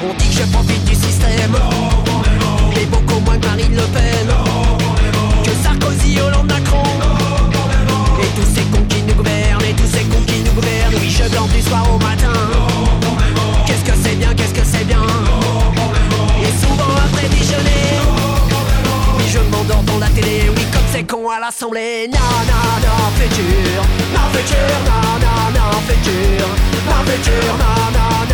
On dit que je profite du système, mais beaucoup moins que Marine Le Pen, que Sarkozy, Hollande, Macron, et tous ces cons qui nous gouvernent, et tous ces cons qui nous gouvernent. Oui, je dors du soir au matin. Qu'est-ce que c'est bien, qu'est-ce que c'est bien. Et souvent après déjeuner, oui, je m'endors dans la télé. Oui, comme ces cons à l'Assemblée. Non, non, non, futur, non, futur, non, non, non, futur, non, futur, non, non, non.